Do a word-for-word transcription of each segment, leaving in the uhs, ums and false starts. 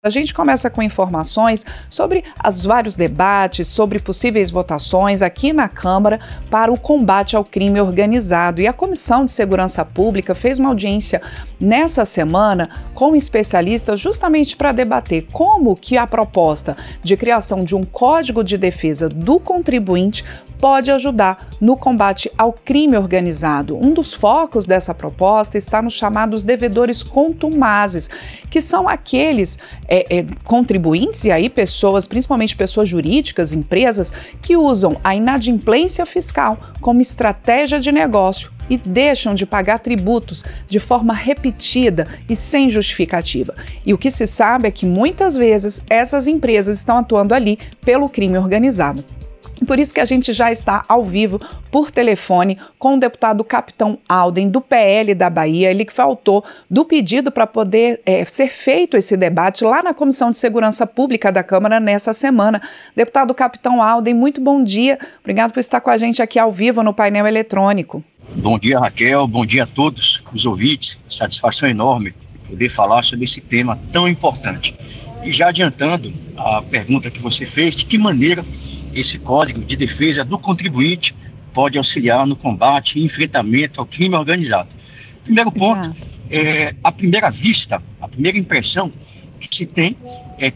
A gente começa com informações sobre os vários debates, sobre possíveis votações aqui na Câmara para o combate ao crime organizado. E a Comissão de Segurança Pública fez uma audiência nessa semana com especialistas justamente para debater como que a proposta de criação de um Código de Defesa do Contribuinte pode ajudar no combate ao crime organizado. Um dos focos dessa proposta está nos chamados devedores contumazes, que são aqueles é, é, contribuintes, e aí pessoas, principalmente pessoas jurídicas, empresas, que usam a inadimplência fiscal como estratégia de negócio e deixam de pagar tributos de forma repetida e sem justificativa. E o que se sabe é que muitas vezes essas empresas estão atuando ali pelo crime organizado. Por isso que a gente já está ao vivo, por telefone, com o deputado Capitão Alden, do P L da Bahia, ele que foi autor do pedido para poder é, ser feito esse debate lá na Comissão de Segurança Pública da Câmara nessa semana. Deputado Capitão Alden, muito bom dia. Obrigado por estar com a gente aqui ao vivo no painel eletrônico. Bom dia, Raquel. Bom dia a todos os ouvintes. Satisfação enorme poder falar sobre esse tema tão importante. E já adiantando a pergunta que você fez, de que maneira esse Código de Defesa do Contribuinte pode auxiliar no combate e enfrentamento ao crime organizado. Primeiro ponto, é, à primeira vista, a primeira impressão que se tem é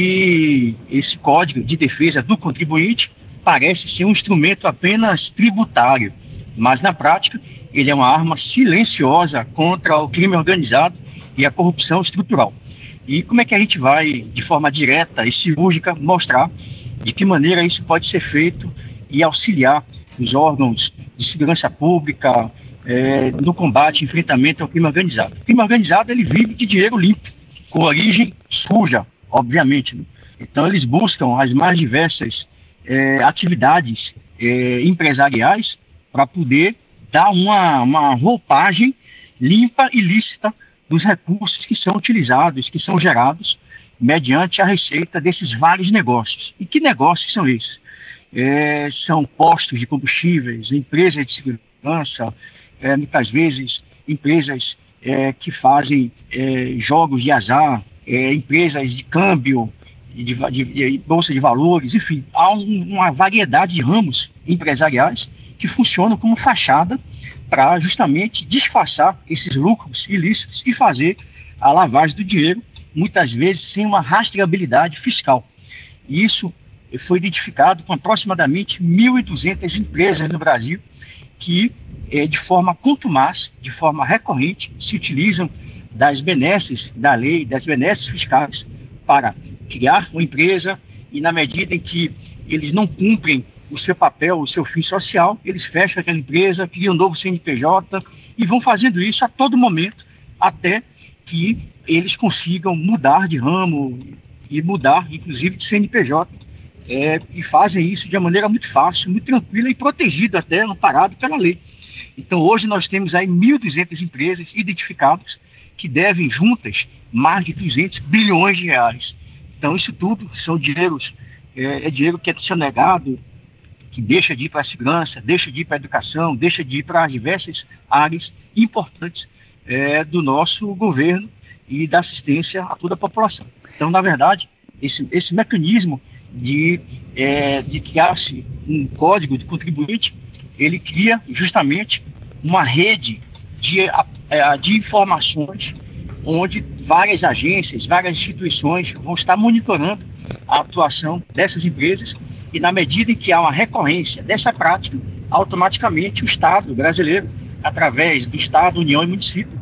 que esse Código de Defesa do Contribuinte parece ser um instrumento apenas tributário, mas na prática ele é uma arma silenciosa contra o crime organizado e a corrupção estrutural. E como é que a gente vai, de forma direta e cirúrgica, mostrar de que maneira isso pode ser feito e auxiliar os órgãos de segurança pública é, no combate e enfrentamento ao crime organizado. O crime organizado, ele vive de dinheiro limpo, com origem suja, obviamente, né? Então eles buscam as mais diversas é, atividades é, empresariais para poder dar uma, uma roupagem limpa e lícita dos recursos que são utilizados, que são gerados mediante a receita desses vários negócios. E que negócios são esses? É, são postos de combustíveis, empresas de segurança, é, muitas vezes empresas é, que fazem é, jogos de azar, é, empresas de câmbio, de, de, de bolsa de valores, enfim, há um, uma variedade de ramos empresariais que funcionam como fachada para justamente disfarçar esses lucros ilícitos e fazer a lavagem do dinheiro, muitas vezes sem uma rastreabilidade fiscal. E isso foi identificado com aproximadamente mil e duzentas empresas no Brasil que, eh, de forma contumaz, de forma recorrente, se utilizam das benesses da lei, das benesses fiscais, para criar uma empresa e, na medida em que eles não cumprem o seu papel, o seu fim social, eles fecham aquela empresa, criam um novo C N P J e vão fazendo isso a todo momento, até que eles consigam mudar de ramo e mudar, inclusive, de C N P J, é, e fazem isso de uma maneira muito fácil, muito tranquila e protegido até, amparado pela lei. Então, hoje nós temos aí mil e duzentas empresas identificadas que devem juntas mais de duzentos bilhões de reais. Então, isso tudo são dinheiros, é, é dinheiro que é sonegado, que deixa de ir para a segurança, deixa de ir para a educação, deixa de ir para as diversas áreas importantes é, do nosso governo e da assistência a toda a população. Então, na verdade, esse, esse mecanismo de, é, de criar-se um código de contribuinte, ele cria justamente uma rede de, de informações onde várias agências, várias instituições vão estar monitorando a atuação dessas empresas e, na medida em que há uma recorrência dessa prática, automaticamente o Estado brasileiro, através do Estado, União e município,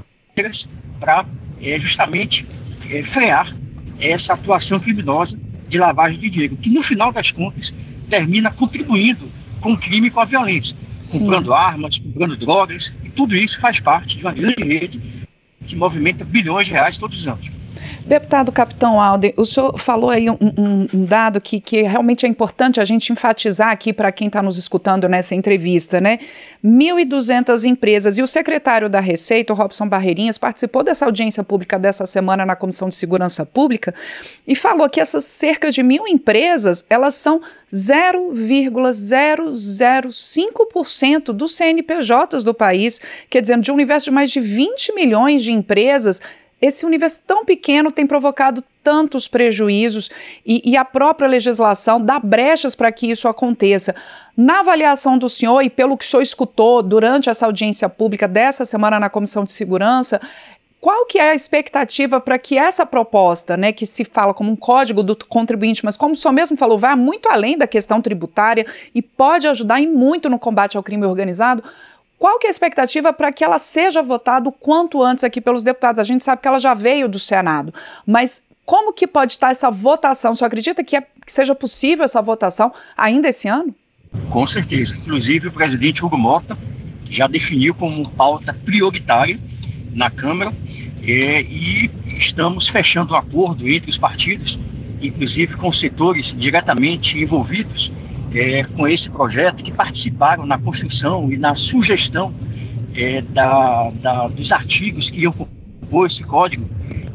para é, justamente é, frear essa atuação criminosa de lavagem de dinheiro, que no final das contas termina contribuindo com o crime e com a violência, Sim. comprando armas, comprando drogas, e tudo isso faz parte de uma grande rede que movimenta bilhões de reais todos os anos. Deputado Capitão Alden, o senhor falou aí um, um, um dado que, que realmente é importante a gente enfatizar aqui para quem está nos escutando nessa entrevista, né? mil e duzentas empresas, e o secretário da Receita, o Robson Barreirinhas, participou dessa audiência pública dessa semana na Comissão de Segurança Pública e falou que essas cerca de mil empresas, elas são zero vírgula zero zero cinco por cento dos C N P Js do país, quer dizer, de um universo de mais de vinte milhões de empresas. Esse universo tão pequeno tem provocado tantos prejuízos e, e a própria legislação dá brechas para que isso aconteça. Na avaliação do senhor e pelo que o senhor escutou durante essa audiência pública dessa semana na Comissão de Segurança, qual que é a expectativa para que essa proposta, né, que se fala como um código do contribuinte, mas como o senhor mesmo falou, vai muito além da questão tributária e pode ajudar em muito no combate ao crime organizado, qual que é a expectativa para que ela seja votada o quanto antes aqui pelos deputados? A gente sabe que ela já veio do Senado, mas como que pode estar essa votação? O senhor acredita que, é, que seja possível essa votação ainda esse ano? Com certeza. Inclusive, o presidente Hugo Mota já definiu como pauta prioritária na Câmara é, e estamos fechando um acordo entre os partidos, inclusive com os setores diretamente envolvidos é, com esse projeto, que participaram na construção e na sugestão é, da, da, dos artigos que iam compor esse código,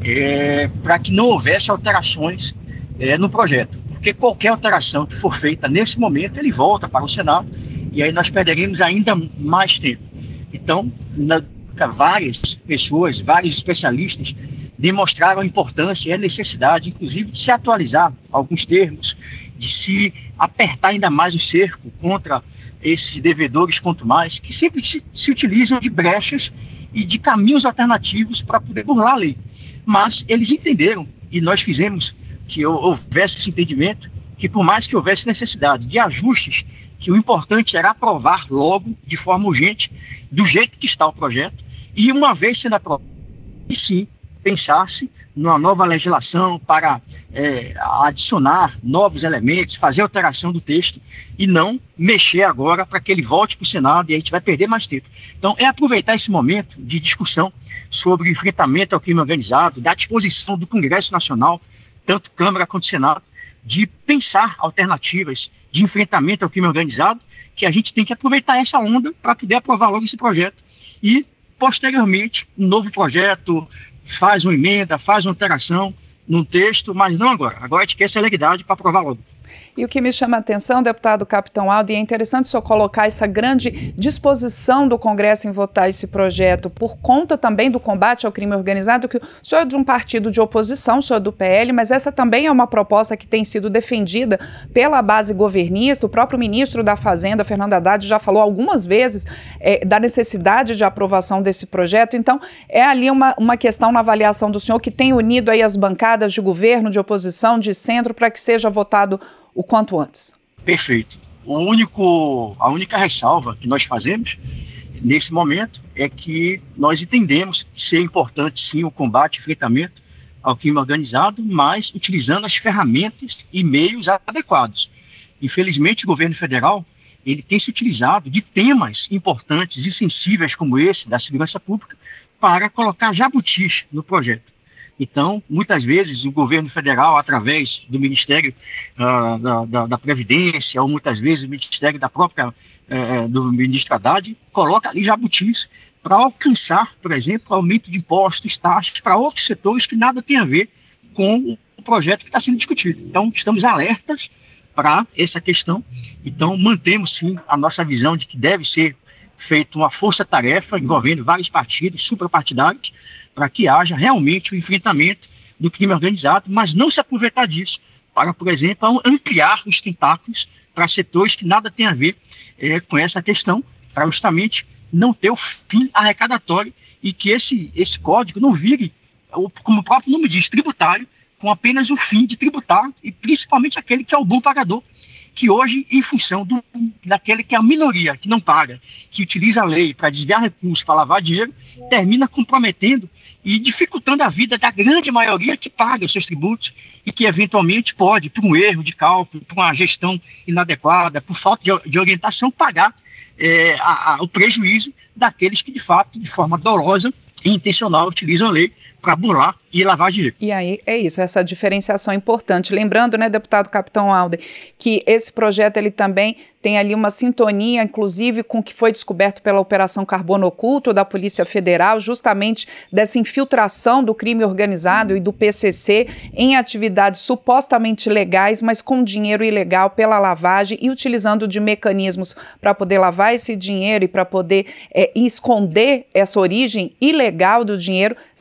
é, para que não houvesse alterações é, no projeto. Porque qualquer alteração que for feita nesse momento, ele volta para o Senado e aí nós perderemos ainda mais tempo. Então, na, várias pessoas, vários especialistas demonstraram a importância e a necessidade, inclusive, de se atualizar alguns termos, de se apertar ainda mais o cerco contra esses devedores contumazes que sempre se, se utilizam de brechas e de caminhos alternativos para poder burlar a lei. Mas eles entenderam, e nós fizemos que houvesse esse entendimento, que por mais que houvesse necessidade de ajustes, que o importante era aprovar logo, de forma urgente, do jeito que está o projeto, e uma vez sendo aprovado, e sim, pensar-se numa nova legislação para é, adicionar novos elementos, fazer alteração do texto, e não mexer agora para que ele volte para o Senado e a gente vai perder mais tempo. Então, é aproveitar esse momento de discussão sobre o enfrentamento ao crime organizado, da disposição do Congresso Nacional, tanto Câmara quanto Senado, de pensar alternativas de enfrentamento ao crime organizado, que a gente tem que aproveitar essa onda para poder aprovar logo esse projeto e, posteriormente, um novo projeto, faz uma emenda, faz uma alteração num texto, mas não agora. Agora a gente quer celeridade para aprovar logo. E o que me chama a atenção, deputado Capitão Aldo, e é interessante o senhor colocar essa grande disposição do Congresso em votar esse projeto por conta também do combate ao crime organizado, que o senhor é de um partido de oposição, o senhor é do P L, mas essa também é uma proposta que tem sido defendida pela base governista. O próprio ministro da Fazenda, Fernando Haddad, já falou algumas vezes é, da necessidade de aprovação desse projeto. Então, é ali uma, uma questão na avaliação do senhor que tem unido aí as bancadas de governo, de oposição, de centro, para que seja votado o quanto antes. Perfeito. O único, a única ressalva que nós fazemos nesse momento é que nós entendemos ser importante sim o combate e enfrentamento ao crime organizado, mas utilizando as ferramentas e meios adequados. Infelizmente, o governo federal ele tem se utilizado de temas importantes e sensíveis como esse da segurança pública para colocar jabutis no projeto. Então, muitas vezes, o governo federal, através do Ministério uh, da, da, da Previdência, ou muitas vezes o Ministério da própria, uh, do ministro Haddad, coloca ali jabutis para alcançar, por exemplo, aumento de impostos, taxas para outros setores que nada tem a ver com o projeto que está sendo discutido. Então, estamos alertas para essa questão. Então, mantemos, sim, a nossa visão de que deve ser feita uma força-tarefa envolvendo vários partidos suprapartidários, para que haja realmente o enfrentamento do crime organizado, mas não se aproveitar disso para, por exemplo, ampliar os tentáculos para setores que nada tem a ver é, com essa questão, para justamente não ter o fim arrecadatório e que esse, esse código não vire, como o próprio nome diz, tributário, com apenas o fim de tributar, e principalmente aquele que é o bom pagador, que hoje, em função do, daquele que é a minoria, que não paga, que utiliza a lei para desviar recursos, para lavar dinheiro, termina comprometendo e dificultando a vida da grande maioria que paga os seus tributos e que, eventualmente, pode, por um erro de cálculo, por uma gestão inadequada, por falta de, de orientação, pagar é, a, a, o prejuízo daqueles que, de fato, de forma dolosa e intencional, utilizam a lei para burlar e lavar dinheiro. E aí é isso, essa diferenciação importante. Lembrando, né, deputado Capitão Aldo, que esse projeto ele também tem ali uma sintonia, inclusive, com o que foi descoberto pela Operação Carbono Oculto da Polícia Federal, justamente dessa infiltração do crime organizado e do P C C em atividades supostamente legais, mas com dinheiro ilegal pela lavagem e utilizando de mecanismos para poder lavar esse dinheiro e para poder é, esconder essa origem ilegal do dinheiro, exatamente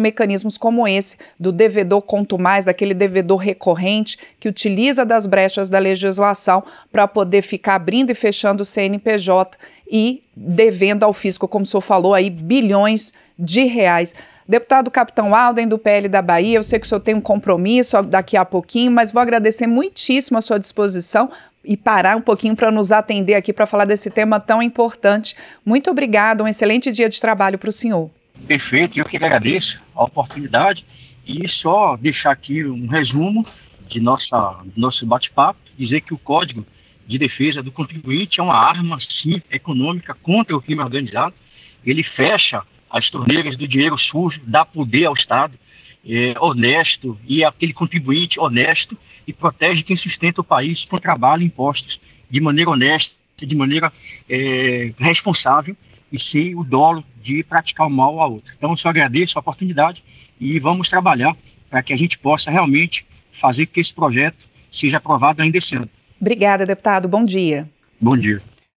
mecanismos como esse do devedor conto mais, daquele devedor recorrente que utiliza das brechas da legislação para poder ficar abrindo e fechando o C N P J e devendo ao fisco, como o senhor falou aí, bilhões de reais. Deputado Capitão Alden, do P L da Bahia, eu sei que o senhor tem um compromisso daqui a pouquinho, mas vou agradecer muitíssimo a sua disposição e parar um pouquinho para nos atender aqui para falar desse tema tão importante. Muito obrigado, um excelente dia de trabalho para o senhor. Perfeito, eu que agradeço a oportunidade e só deixar aqui um resumo de nossa, nosso bate-papo, dizer que o Código de Defesa do Contribuinte é uma arma, sim, econômica contra o crime organizado. Ele fecha as torneiras do dinheiro sujo, dá poder ao Estado é, honesto e aquele contribuinte honesto e protege quem sustenta o país com trabalho e impostos de maneira honesta, de maneira é, responsável e sem o dolo de praticar o mal ao outro. Então eu só agradeço a oportunidade e vamos trabalhar para que a gente possa realmente fazer com que esse projeto seja aprovado ainda esse ano. Obrigada, deputado. Bom dia. Bom dia.